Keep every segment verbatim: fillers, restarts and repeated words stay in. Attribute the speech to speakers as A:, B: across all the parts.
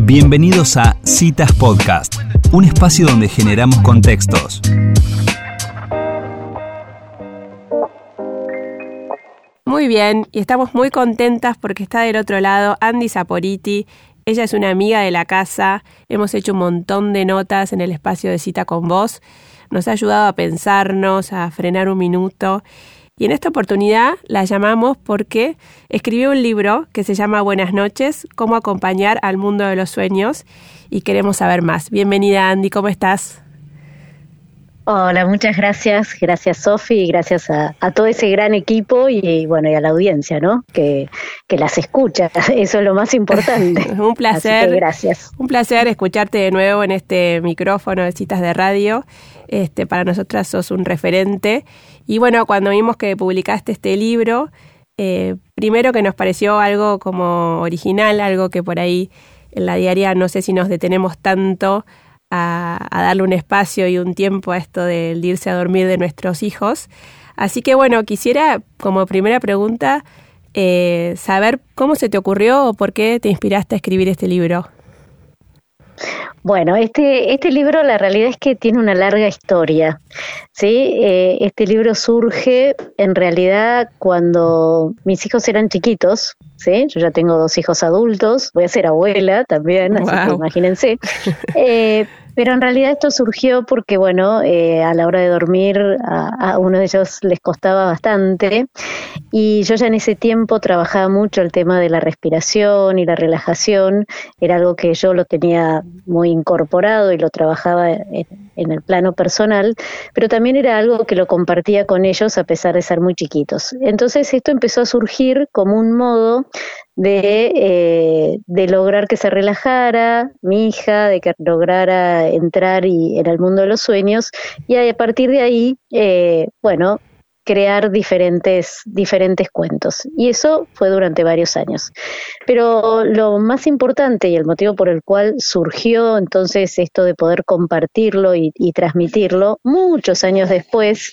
A: Bienvenidos a Citas Podcast, un espacio donde generamos contextos.
B: Muy bien, y estamos muy contentas porque está del otro lado Andy Saporiti. Ella es una amiga de la casa, hemos hecho un montón de notas en el espacio de Cita con Vos. Nos ha ayudado a pensarnos, a frenar un minuto. Y en esta oportunidad la llamamos porque escribió un libro que se llama Buenas noches, cómo acompañar al mundo de los sueños, y queremos saber más. Bienvenida, Andy, ¿cómo estás?
C: Hola, muchas gracias, gracias Sofi, y gracias a, a todo ese gran equipo y bueno y a la audiencia, ¿no? Que, que las escucha, eso es lo más importante.
B: Un placer,
C: así que gracias.
B: Un placer escucharte de nuevo en este micrófono de Citas de Radio. Este, para nosotras sos un referente. Y bueno, cuando vimos que publicaste este libro, eh, primero que nos pareció algo como original, algo que por ahí en la diaria no sé si nos detenemos tanto a, a darle un espacio y un tiempo a esto del de irse a dormir de nuestros hijos. Así que bueno, quisiera como primera pregunta eh, saber cómo se te ocurrió o por qué te inspiraste a escribir este libro.
C: Bueno, este este libro la realidad es que tiene una larga historia, ¿sí? Eh, este libro surge en realidad cuando mis hijos eran chiquitos, ¿sí? Yo ya tengo dos hijos adultos, voy a ser abuela también, así wow. que imagínense. Eh, pero en realidad esto surgió porque, bueno, eh, a la hora de dormir a, a uno de ellos les costaba bastante y yo ya en ese tiempo trabajaba mucho el tema de la respiración y la relajación, era algo que yo lo tenía muy incorporado y lo trabajaba en, en el plano personal, pero también era algo que lo compartía con ellos a pesar de ser muy chiquitos. Entonces esto empezó a surgir como un modo de, eh, de lograr que se relajara mi hija, de que lograra entrar y, en el mundo de los sueños, y a partir de ahí, eh, bueno, crear diferentes, diferentes cuentos. Y eso fue durante varios años. Pero lo más importante y el motivo por el cual surgió entonces esto de poder compartirlo y, y transmitirlo, muchos años después,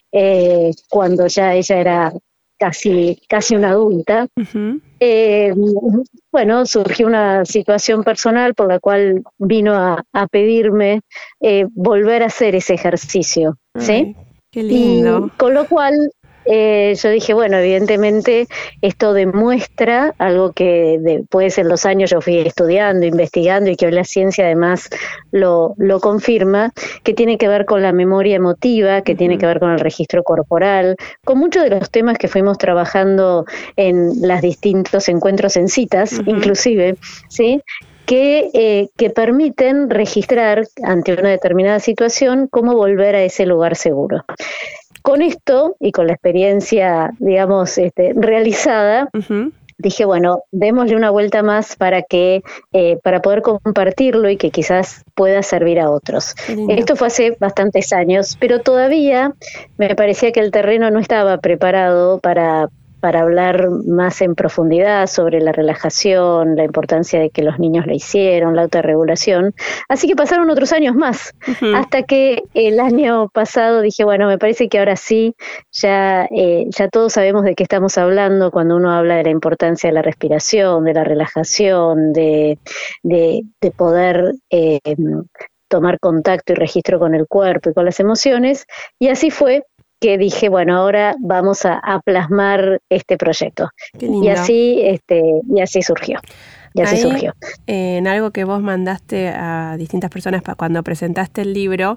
C: eh, cuando ya ella era casi, casi una adulta, uh-huh. eh, bueno, surgió una situación personal por la cual vino a, a pedirme eh, volver a hacer ese ejercicio,
B: Ay,
C: ¿sí?
B: Qué lindo.
C: Y con lo cual eh, yo dije, bueno, evidentemente esto demuestra algo que después en los años yo fui estudiando, investigando y que hoy la ciencia además lo, lo confirma, que tiene que ver con la memoria emotiva, que uh-huh. tiene que ver con el registro corporal, con muchos de los temas que fuimos trabajando en los distintos encuentros en citas, uh-huh. inclusive, ¿sí? Que, eh, que permiten registrar ante una determinada situación cómo volver a ese lugar seguro. Con esto y con la experiencia, digamos, este, realizada, uh-huh. dije, bueno, démosle una vuelta más para que eh, para poder compartirlo y que quizás pueda servir a otros. Esto fue hace bastantes años, pero todavía me parecía que el terreno no estaba preparado para para hablar más en profundidad sobre la relajación, la importancia de que los niños lo hicieron, la autorregulación. Así que pasaron otros años más, uh-huh. hasta que el año pasado dije, bueno, me parece que ahora sí, ya, eh, ya todos sabemos de qué estamos hablando cuando uno habla de la importancia de la respiración, de la relajación, de, de, de poder eh, tomar contacto y registro con el cuerpo y con las emociones, y así fue que dije, bueno, ahora vamos a, a plasmar este proyecto. Y así, este, y así surgió. Y así
B: Ahí,
C: surgió.
B: Eh, en algo que vos mandaste a distintas personas pa- cuando presentaste el libro,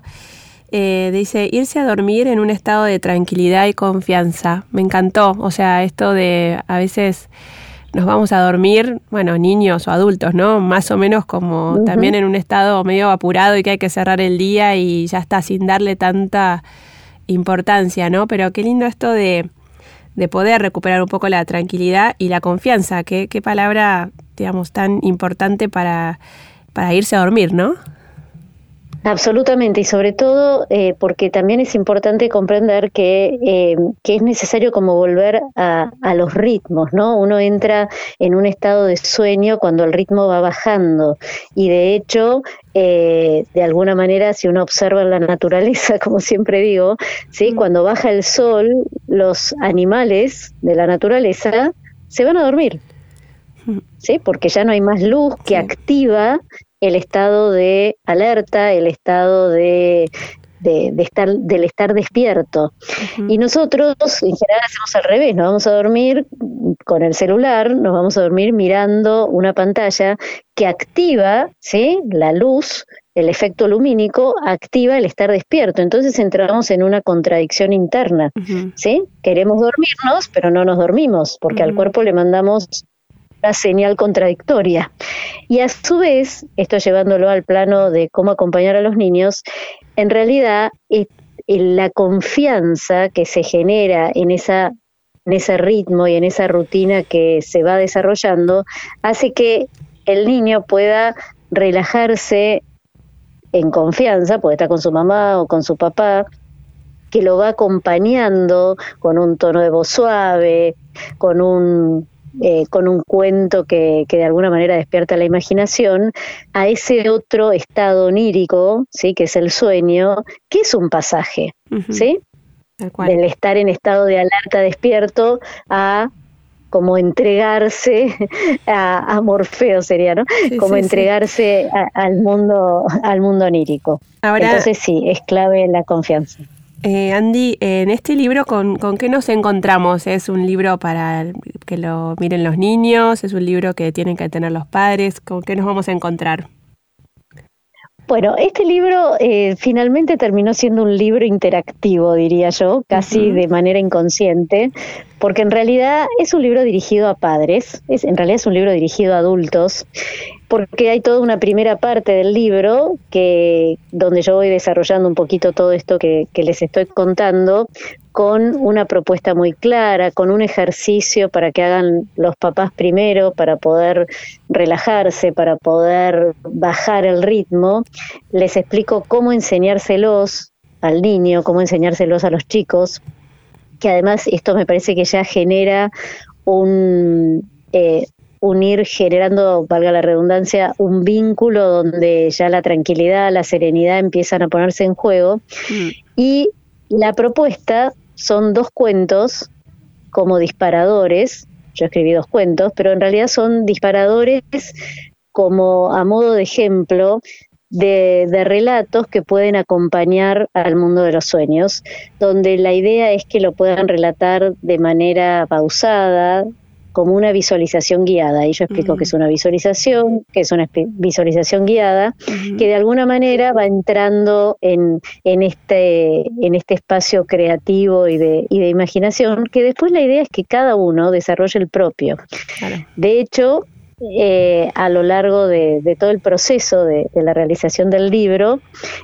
B: eh, dice, irse a dormir en un estado de tranquilidad y confianza. Me encantó. O sea, esto de a veces nos vamos a dormir, bueno, niños o adultos, ¿no? Más o menos como uh-huh. también en un estado medio apurado y que hay que cerrar el día y ya está, sin darle tanta importancia, ¿no? Pero qué lindo esto de, de poder recuperar un poco la tranquilidad y la confianza, qué, qué palabra, digamos, tan importante para, para irse a dormir, ¿no?
C: Absolutamente, y sobre todo eh, porque también es importante comprender que, eh, que es necesario como volver a, a los ritmos, ¿no? Uno entra en un estado de sueño cuando el ritmo va bajando y de hecho, eh, de alguna manera, si uno observa en la naturaleza, como siempre digo, ¿sí? Mm. Cuando baja el sol, los animales de la naturaleza se van a dormir. ¿sí? Porque ya no hay más luz que sí. activa el estado de alerta, el estado de, de, de estar, del estar despierto. Uh-huh. Y nosotros en general hacemos al revés, nos vamos a dormir con el celular, nos vamos a dormir mirando una pantalla que activa, ¿sí?, la luz. El efecto lumínico activa el estar despierto, entonces entramos en una contradicción interna, uh-huh. ¿sí? Queremos dormirnos, pero no nos dormimos, porque uh-huh. al cuerpo le mandamos una señal contradictoria. Y a su vez, esto llevándolo al plano de cómo acompañar a los niños, en realidad es la confianza que se genera en esa en ese ritmo y en esa rutina que se va desarrollando, hace que el niño pueda relajarse en confianza, porque está con su mamá o con su papá, que lo va acompañando con un tono de voz suave, con un eh, con un cuento que, que de alguna manera despierta la imaginación, a ese otro estado onírico, ¿sí?, que es el sueño, que es un pasaje, uh-huh. ¿sí? Tal cual. Del estar en estado de alerta despierto a como entregarse a, a Morfeo sería, ¿no? Sí, como sí, entregarse sí. A, al mundo al mundo onírico. Ahora, entonces sí, es clave la confianza.
B: Eh, Andy, en este libro, ¿con, ¿con qué nos encontramos? ¿Es un libro para que lo miren los niños? ¿Es un libro que tienen que tener los padres? ¿Con qué nos vamos a encontrar?
C: Bueno, este libro eh, finalmente terminó siendo un libro interactivo, diría yo, casi uh-huh. de manera inconsciente, porque en realidad es un libro dirigido a padres, es, en realidad es un libro dirigido a adultos, porque hay toda una primera parte del libro que donde yo voy desarrollando un poquito todo esto que, que les estoy contando, con una propuesta muy clara, con un ejercicio para que hagan los papás primero, para poder relajarse, para poder bajar el ritmo. Les explico cómo enseñárselos al niño, cómo enseñárselos a los chicos, que además esto me parece que ya genera un... Eh, un ir generando, valga la redundancia, un vínculo donde ya la tranquilidad, la serenidad empiezan a ponerse en juego. Mm. Y la propuesta son dos cuentos como disparadores. Yo escribí dos cuentos, pero en realidad son disparadores como a modo de ejemplo de, de relatos que pueden acompañar al mundo de los sueños, donde la idea es que lo puedan relatar de manera pausada, como una visualización guiada. Y yo explico uh-huh. que es una visualización, que es una visualización guiada, uh-huh. que de alguna manera va entrando en, en este, en este espacio creativo y de, y de imaginación, que después la idea es que cada uno desarrolle el propio. Claro. De hecho, eh, a lo largo de, de todo el proceso de, de la realización del libro,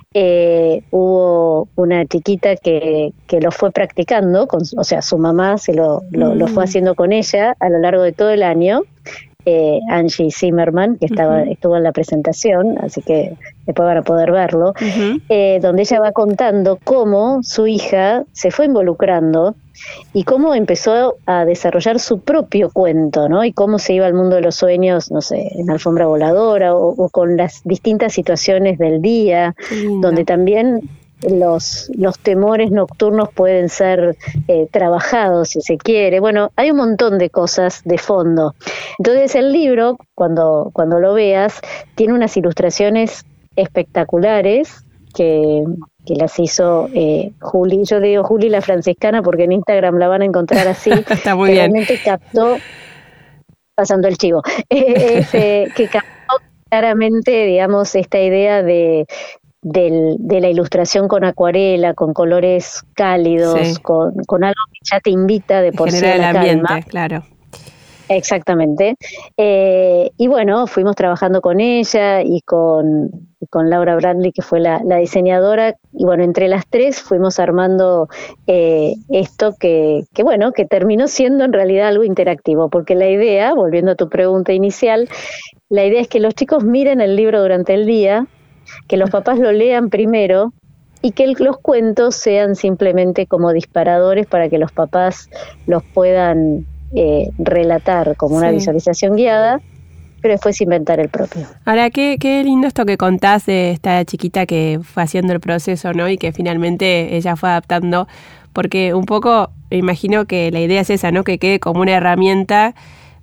C: eh, hubo una chiquita que, que lo fue practicando, con, o sea, su mamá se lo, lo, mm. lo fue haciendo con ella a lo largo de todo el año, eh, Angie Zimmerman, que estaba uh-huh. estuvo en la presentación, así que después van a poder verlo, uh-huh. eh, donde ella va contando cómo su hija se fue involucrando y cómo empezó a desarrollar su propio cuento, ¿no? Y cómo se iba al mundo de los sueños, no sé, en alfombra voladora o, o con las distintas situaciones del día, mm. donde también los, los temores nocturnos pueden ser eh, trabajados, si se quiere. Bueno, hay un montón de cosas de fondo. Entonces el libro, cuando, cuando lo veas, tiene unas ilustraciones espectaculares que... que las hizo eh, Juli, yo digo Juli la franciscana porque en Instagram la van a encontrar así.
B: Está muy
C: que
B: bien.
C: Realmente captó, pasando el chivo, eh, eh, que captó claramente, digamos, esta idea de, de, de la ilustración con acuarela, con colores cálidos, sí. con, con algo que ya te invita de por sí a la
B: ambiente,
C: calma.
B: Claro.
C: Exactamente. Eh, y bueno, fuimos trabajando con ella y con, con Laura Bradley, que fue la, la diseñadora, y bueno, entre las tres fuimos armando eh, esto que, que, bueno, que terminó siendo en realidad algo interactivo, porque la idea, volviendo a tu pregunta inicial, la idea es que los chicos miren el libro durante el día, que los papás lo lean primero, y que el, los cuentos sean simplemente como disparadores para que los papás los puedan Eh, relatar como una sí. visualización guiada, pero después inventar el propio.
B: Ahora, qué, qué lindo esto que contás de esta chiquita que fue haciendo el proceso, ¿no? Y que finalmente ella fue adaptando, porque un poco me imagino que la idea es esa, ¿no? Que quede como una herramienta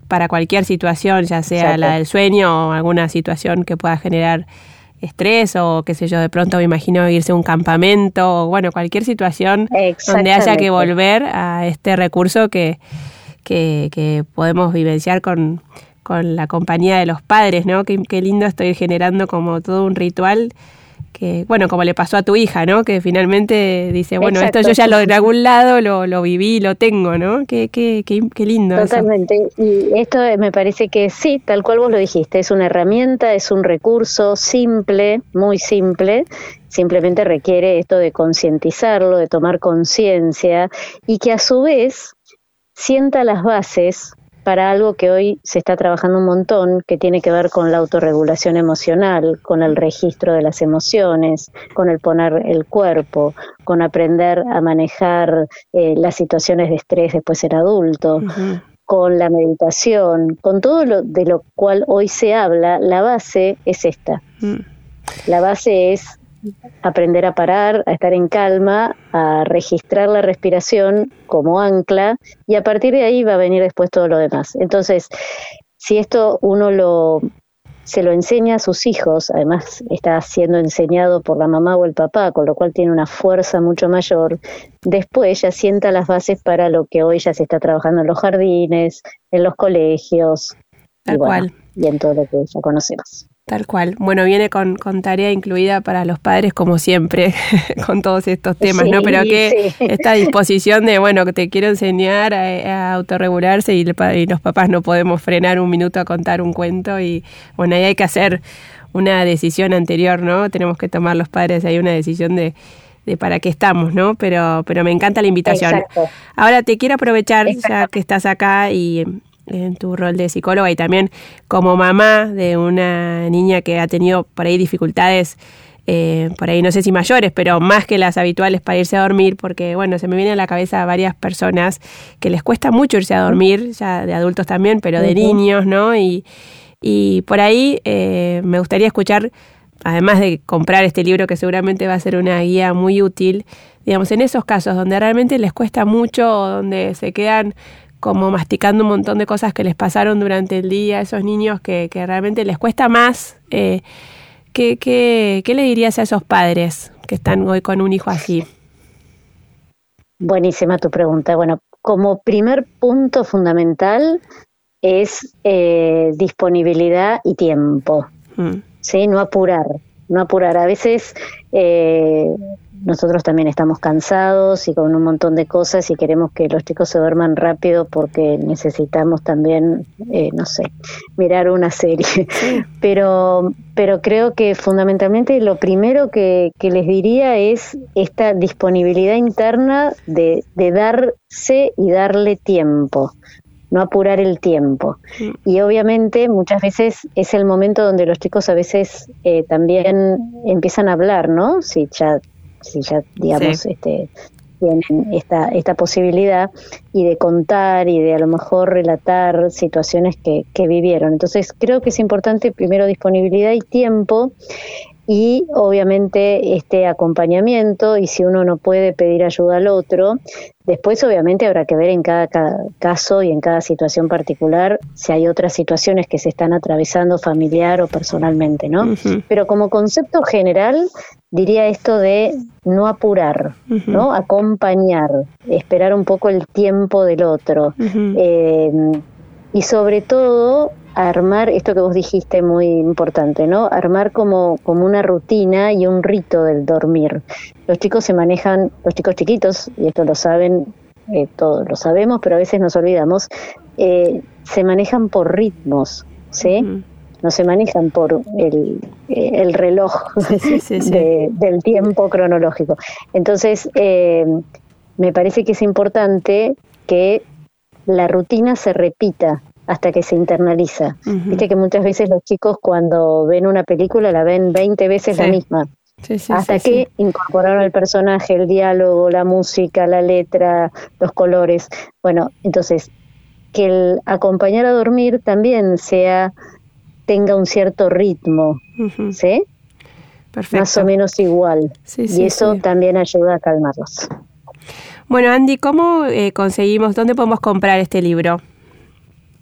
B: para cualquier situación, ya sea Exacto. la del sueño o alguna situación que pueda generar estrés o qué sé yo, de pronto me imagino irse a un campamento o bueno, cualquier situación donde haya que volver a este recurso que, que, que podemos vivenciar con, con la compañía de los padres, ¿no? Qué, qué lindo estoy generando como todo un ritual que, bueno, como le pasó a tu hija, ¿no? Que finalmente dice, bueno, Exacto. esto yo ya lo en algún lado lo, lo viví, lo tengo, ¿no? Qué, qué, qué, qué lindo.
C: Totalmente. Eso. Y esto me parece que sí, tal cual vos lo dijiste, es una herramienta, es un recurso simple, muy simple, simplemente requiere esto de concientizarlo, de tomar conciencia y que a su vez sienta las bases para algo que hoy se está trabajando un montón, que tiene que ver con la autorregulación emocional, con el registro de las emociones, con el poner el cuerpo, con aprender a manejar eh, las situaciones de estrés después de ser adulto, uh-huh. con la meditación, con todo lo de lo cual hoy se habla. La base es esta. Uh-huh. La base es aprender a parar, a estar en calma, a registrar la respiración como ancla y a partir de ahí va a venir después todo lo demás. Entonces, si esto uno lo se lo enseña a sus hijos, además está siendo enseñado por la mamá o el papá, con lo cual tiene una fuerza mucho mayor, después ya sienta las bases para lo que hoy ya se está trabajando en los jardines, en los colegios,
B: Tal y, bueno,
C: cual. y en todo lo que ya conocemos.
B: Tal cual. Bueno, viene con, con tarea incluida para los padres, como siempre, con todos estos temas, sí, ¿no? Pero que sí. esta disposición de, bueno, que te quiero enseñar a, a autorregularse y, y los papás no podemos frenar un minuto a contar un cuento y, bueno, ahí hay que hacer una decisión anterior, ¿no? Tenemos que tomar los padres ahí una decisión de, de para qué estamos, ¿no? Pero, pero me encanta la invitación.
C: Exacto.
B: Ahora te quiero aprovechar,
C: Exacto.
B: ya que estás acá y en tu rol de psicóloga y también como mamá de una niña que ha tenido por ahí dificultades, eh, por ahí no sé si mayores, pero más que las habituales para irse a dormir, porque bueno, se me vienen a la cabeza varias personas que les cuesta mucho irse a dormir, ya de adultos también, pero de uh-huh. niños, ¿no? Y, y por ahí eh, me gustaría escuchar, además de comprar este libro que seguramente va a ser una guía muy útil, digamos, en esos casos donde realmente les cuesta mucho o donde se quedan como masticando un montón de cosas que les pasaron durante el día, esos niños que, que realmente les cuesta más, eh, ¿qué, qué, ¿qué le dirías a esos padres que están hoy con un hijo así?
C: Buenísima tu pregunta. Bueno, como primer punto fundamental es eh, disponibilidad y tiempo, mm. ¿sí? No apurar, no apurar. A veces eh, nosotros también estamos cansados y con un montón de cosas y queremos que los chicos se duerman rápido porque necesitamos también, eh, no sé, mirar una serie. Sí. Pero, pero creo que fundamentalmente lo primero que, que les diría es esta disponibilidad interna de, de darse y darle tiempo. No apurar el tiempo. Sí. Y obviamente muchas veces es el momento donde los chicos a veces eh, también empiezan a hablar, ¿no? Si ya si ya digamos sí. este tienen esta esta posibilidad y de contar y de a lo mejor relatar situaciones que, que vivieron. Entonces creo que es importante primero disponibilidad y tiempo y obviamente este acompañamiento, y si uno no puede pedir ayuda al otro, después obviamente habrá que ver en cada, cada caso y en cada situación particular si hay otras situaciones que se están atravesando familiar o personalmente, ¿no? Uh-huh. Pero como concepto general diría esto de no apurar, uh-huh. ¿no? Acompañar, esperar un poco el tiempo del otro, uh-huh. eh, y sobre todo armar esto que vos dijiste muy importante, ¿no? Armar como, como una rutina y un rito del dormir. Los chicos se manejan, los chicos chiquitos, y esto lo saben, eh, todos lo sabemos, pero a veces nos olvidamos, eh, se manejan por ritmos, ¿sí? Uh-huh. No se manejan por el, el reloj sí, sí, sí. De, del tiempo cronológico. Entonces, eh, me parece que es importante que la rutina se repita hasta que se internaliza. Uh-huh. Viste que muchas veces los chicos cuando ven una película la ven veinte veces sí. la misma. Sí, sí, hasta sí, que sí. incorporaron el personaje, el diálogo, la música, la letra, los colores. Bueno, entonces, que el acompañar a dormir también sea, tenga un cierto ritmo, uh-huh. ¿sí? Perfecto. Más o menos igual. Sí, sí, y eso sí. también ayuda a calmarlos.
B: Bueno, Andy, ¿cómo eh, conseguimos, dónde podemos comprar este libro?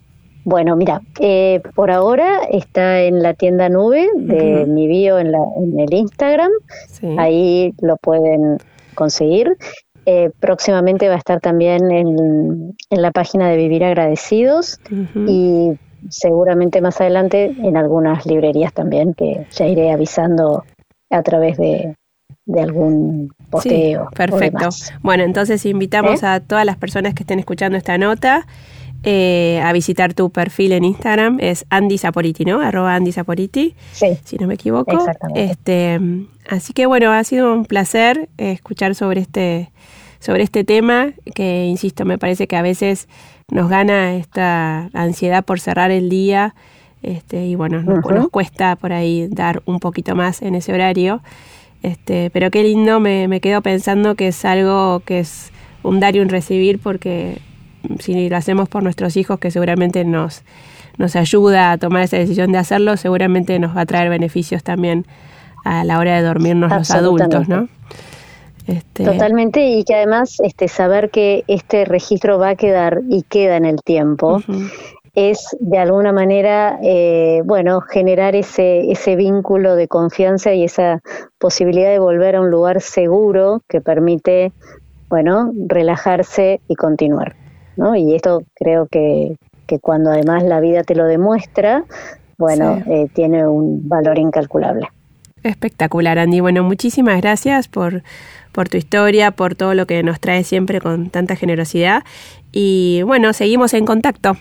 C: Bueno, mira, eh, por ahora está en la tienda Nube de uh-huh. mi bio en, la, en el Instagram. Sí. Ahí lo pueden conseguir. Eh, próximamente va a estar también en, en la página de Vivir Agradecidos uh-huh. y seguramente más adelante en algunas librerías también, que ya iré avisando a través de, de algún posteo.
B: Sí, perfecto. Bueno, entonces invitamos ¿Eh? a todas las personas que estén escuchando esta nota eh, a visitar tu perfil en Instagram. Es Andy Saporiti, ¿no? Arroba Andy Saporiti, sí, si no me equivoco.
C: Exactamente.
B: Este, así que bueno, ha sido un placer eh, escuchar sobre este, sobre este tema, que insisto, me parece que a veces nos gana esta ansiedad por cerrar el día, este, y bueno, nos, uh-huh. nos cuesta por ahí dar un poquito más en ese horario. Este, pero qué lindo, me, me quedo pensando que es algo que es un dar y un recibir, porque si lo hacemos por nuestros hijos, que seguramente nos, nos ayuda a tomar esa decisión de hacerlo, seguramente nos va a traer beneficios también a la hora de dormirnos los adultos, ¿no?
C: Este... Totalmente, y que además este, saber que este registro va a quedar y queda en el tiempo, uh-huh. es de alguna manera, eh, bueno, generar ese, ese vínculo de confianza y esa posibilidad de volver a un lugar seguro que permite, bueno, relajarse y continuar, ¿no? Y esto creo que, que cuando además la vida te lo demuestra, bueno, sí. eh, tiene un valor incalculable.
B: Espectacular, Andy. Bueno, muchísimas gracias por, por tu historia, por todo lo que nos trae siempre con tanta generosidad. Y bueno, seguimos en contacto.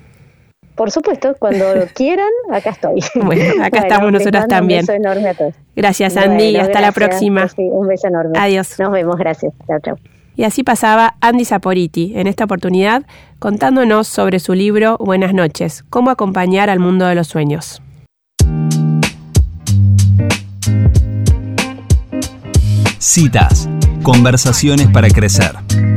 B: Por
C: supuesto, cuando quieran, acá estoy.
B: Bueno, acá bueno, estamos nosotros también. Un beso enorme a todos. Gracias, Andy, bueno, y hasta gracias. La próxima.
C: Sí, un beso enorme.
B: Adiós.
C: Nos vemos, gracias. Chao, chao.
B: Y así pasaba Andy Saporiti, en esta oportunidad contándonos sobre su libro Buenas noches, cómo acompañar al mundo de los sueños.
A: Citas, conversaciones para crecer.